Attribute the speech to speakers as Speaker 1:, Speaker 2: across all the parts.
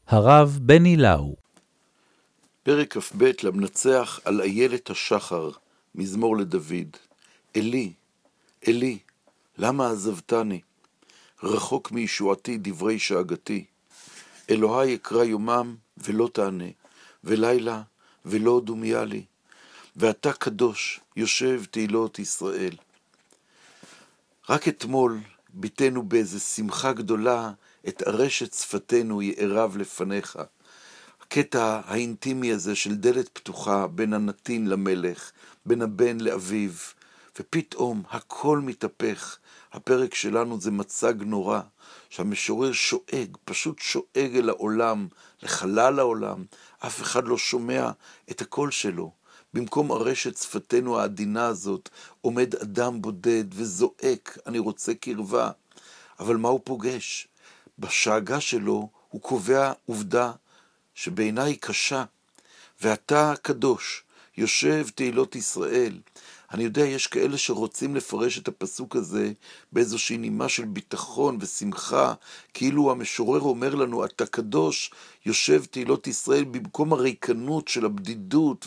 Speaker 1: הרב בני לאו.
Speaker 2: פרק כ"ב למנצח על איילת השחר, מזמור לדוד. אלי, אלי, למה עזבתני? רחוק מישועתי דברי שאגתי. אלוהי אקרא יומם ולא תענה, ולילה ולא דומיה לי. ואתה קדוש, יושב תהילות ישראל. רק אתמול ביטנו באיזו שמחה גדולה את ארשת שפתנו יערב לפניך. הקטע האינטימי הזה של דלת פתוחה בין הנתין למלך, בין הבן לאביו, ופתאום הכל מתהפך. הפרק שלנו זה מצג נורא, שהמשורר שואג, פשוט שואג אל העולם, לחלל העולם, אף אחד לא שומע את הקול שלו. במקום ארשת שפתנו העדינה הזאת, עומד אדם בודד וזועק, אני רוצה קרבה. אבל מה הוא פוגש? בשאגה שלו הוא קובע עובדה שבעיניי קשה, ואתה קדוש, יושב תהילות ישראל. אני יודע, יש כאלה שרוצים לפרש את הפסוק הזה באיזושהי נימה של ביטחון ושמחה, כאילו המשורר אומר לנו, אתה קדוש, יושב תהילות ישראל, במקום הריקנות של הבדידות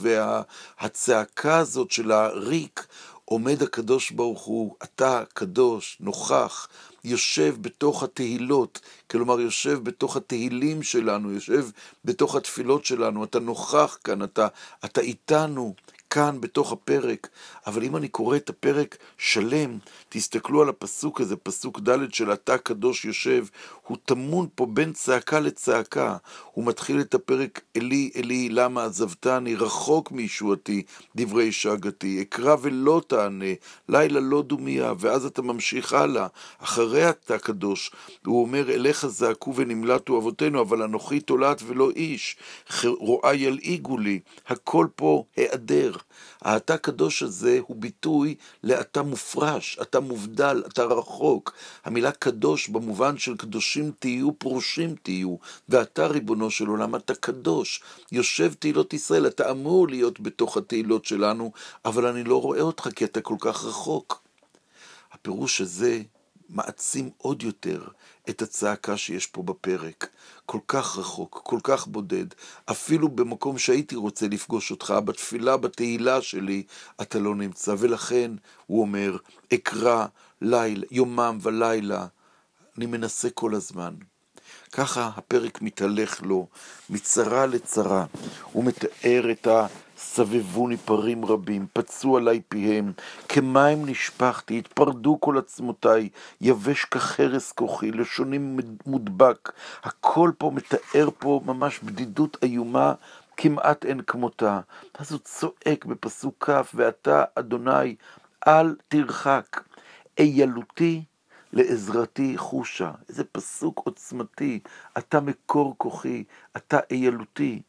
Speaker 2: והצעקה הזאת של הריק, עומד הקדוש ברוך הוא, אתה קדוש, נוכח, יושב בתוך התהילות, כלומר יושב בתוך התהילים שלנו, יושב בתוך התפילות שלנו, אתה נוכח כאן, אתה איתנו כאן בתוך הפרק. אבל אם אני קורא את הפרק שלם, תסתכלו על הפסוק הזה, פסוק ד' של אתה קדוש יושב, הוא תמון פה בין צעקה לצעקה. הוא מתחיל את הפרק, אלי אלי למה עזבתני, רחוק מישועתי דברי שאגתי, אקרא ולא תענה, לילה לא דומיה. ואז אתה ממשיך הלאה, אחרי אתה קדוש, הוא אומר אליך זעקו ונמלטו אבותינו, אבל אנוכי תולעת ולא איש, רועי ילעיגו לי. הכל פה היעדר. האתה קדוש הזה הוא ביטוי לאתה מופרש, אתה מובדל, אתה רחוק. המילה קדוש במובן של קדושים תהיו, פרושים תהיו, ואתה ריבונו של עולם, אתה קדוש, יושב תהילות ישראל, אתה אמור להיות בתוך התהילות שלנו, אבל אני לא רואה אותך כי אתה כל כך רחוק. הפירוש הזה מעצים עוד יותר את הצעקה שיש פה בפרק. כל כך רחוק, כל כך בודד, אפילו במקום שהייתי רוצה לפגוש אותך, בתפילה, בתהילה שלי, אתה לא נמצא. ולכן הוא אומר, אקרא לילה, יומם ולילה, אני מנסה כל הזמן. ככה הפרק מתהלך לו, מצרה לצרה. הוא מתאר את סבבוני פרים רבים, פצעו עליי פיהם, כמים נשפחתי, התפרדו כל עצמותיי, יבש כחרס כוחי, לשוני מודבק. הכל פה מתאר פה ממש בדידות איומה, כמעט אין כמותה. אז הוא צועק בפסוק כ', ואתה אדוני אל תרחק, איילותי לעזרתי חושה. איזה פסוק עוצמתי, אתה מקור כוחי, אתה איילותי,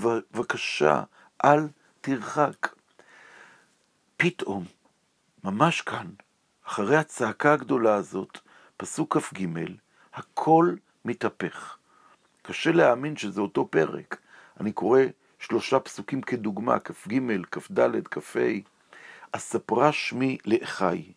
Speaker 2: בבקשה אל תרחק. פתאום, ממש כאן, אחרי הצעקה הגדולה הזאת, פסוק כ"ג, הכל מתהפך. קשה להאמין שזה אותו פרק. אני קורא 3 פסוקים כדוגמה, כ"ג, כ"ד, כ"ה. אספרה שמי לאחי,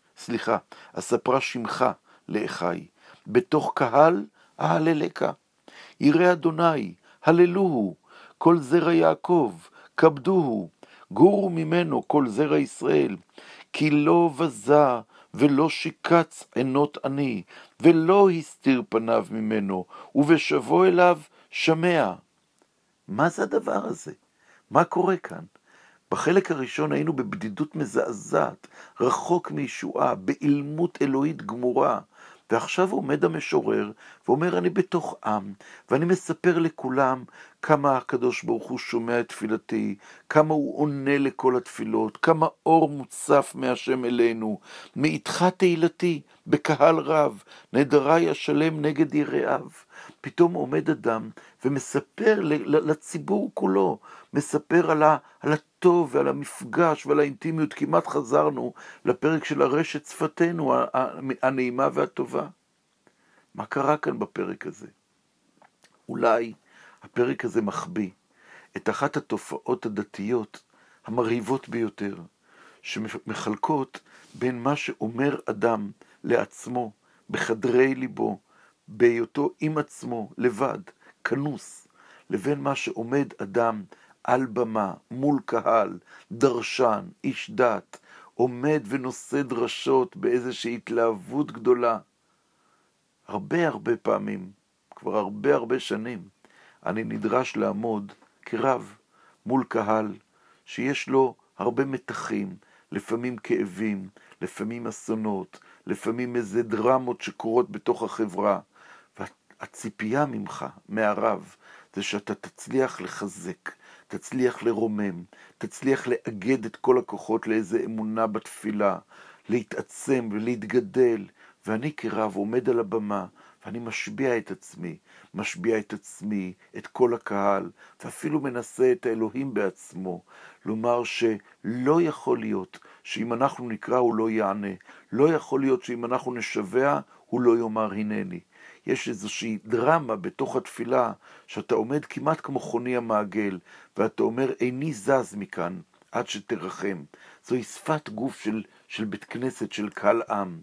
Speaker 2: אספרה שמך לאחי, בתוך קהל אהללך. ירא אדוני, הללוהו, כל זרע יעקב, כבדוהו, גורו ממנו כל זרע ישראל, כי לא בזה ולא שיקץ עינות אני, ולא הסתיר פניו ממנו, ובשבו אליו שמע. מה זה הדבר הזה? מה קורה כאן? בחלק הראשון היינו בבדידות מזעזעת, רחוק מישועה, באילמות אלוהית גמורה, ועכשיו עומד המשורר ואומר, אני בתוך עם, ואני מספר לכולם כמה הקדוש ברוך הוא שומע את תפילתי, כמה הוא עונה לכל התפילות, כמה אור מוצף מהשם אלינו, מאיתך תהילתי בקהל רב, נדרי השלם נגד יראיו. פתאום עומד אדם ומספר לציבור כולו, מספר על הטוב ועל המפגש ועל האינטימיות. כמעט חזרנו לפרק של ארשת שפתנו, הנעימה והטובה. מה קרה כאן בפרק הזה? אולי הפרק הזה מחביא את אחת התופעות הדתיות המרהיבות ביותר, שמחלקות בין מה שאומר אדם לעצמו, בחדרי ליבו, בהיותו עם עצמו, לבד, כנוס, לבין מה שעומד אדם על במה, מול קהל, דרשן, איש דת, עומד ונושא דרשות באיזושהי התלהבות גדולה. הרבה פעמים, כבר הרבה שנים, אני נדרש לעמוד כרב מול קהל שיש לו הרבה מתחים, לפעמים כאבים, לפעמים אסונות, לפעמים איזה דרמות שקורות בתוך החברה. והציפייה ממך, מהרב, זה שאתה תצליח לחזק, תצליח לרומם, תצליח לאגד את כל הכוחות לאיזה אמונה בתפילה, להתעצם ולהתגדל. ואני כרב עומד על הבמה, ואני משביע את עצמי, את כל הקהל, ואפילו מנסה את האלוהים בעצמו, לומר שלא יכול להיות שאם אנחנו נקרא הוא לא יענה, לא יכול להיות שאם אנחנו נשבע הוא לא יאמר הנני. יש איזושהי דרמה בתוך התפילה, שאתה עומד כמעט כמו חוני המעגל, ואתה אומר איני זז מכאן עד שתרחם. זוהי שפת גוף של בית כנסת, של קהל עם.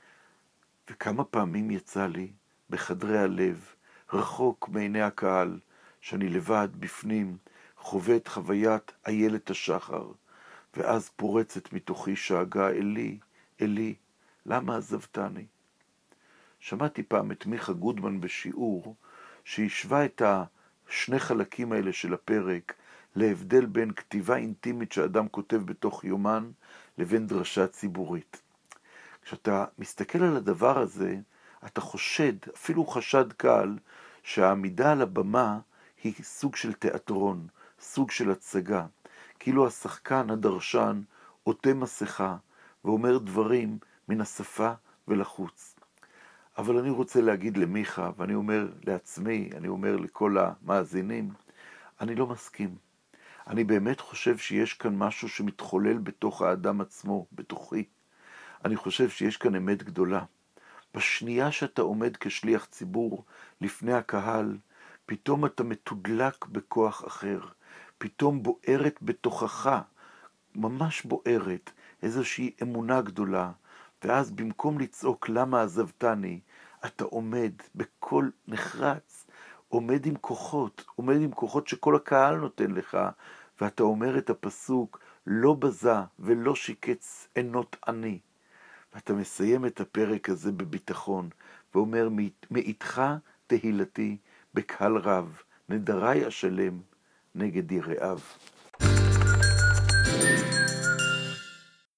Speaker 2: וכמה פעמים יצא לי בחדרי הלב, רחוק מעיני הקהל, שאני לבד בפנים, חווה את חוויית איילת השחר, ואז פורצת מתוכי שאגה, אלי, אלי, למה עזבתני? שמעתי פעם את מיכה גודמן בשיעור, שהשווה את השני חלקים האלה של הפרק, להבדל בין כתיבה אינטימית שאדם כותב בתוך יומן, לבין דרשה ציבורית. כשאתה מסתכל על הדבר הזה, אתה חושד, אפילו חשד קל, שהעמידה על הבמה היא סוג של תיאטרון, סוג של הצגה. כאילו השחקן, הדרשן, עוטה מסכה ואומר דברים מן השפה ולחוץ. אבל אני רוצה להגיד למיכה, ואני אומר לעצמי, אני אומר לכל המאזינים, אני לא מסכים. אני באמת חושב שיש כאן משהו שמתחולל בתוך האדם עצמו, בתוכי. אני חושב שיש כאן אמת גדולה. בשנייה שאתה עומד כשליח ציבור לפני הקהל, פתאום אתה מתודלק בכוח אחר. פתאום בוערת בתוכך, ממש בוערת, איזושהי אמונה גדולה. ואז במקום לצעוק למה עזבתני, אתה עומד בקול נחרץ, עומד עם כוחות שכל הקהל נותן לך, ואתה אומר את הפסוק, לא בזה ולא שיקץ עינות אני. ואתה מסיים את הפרק הזה בביטחון, ואומר, מאיתך תהילתי בקהל רב, נדרי אשלם נגד יראיו.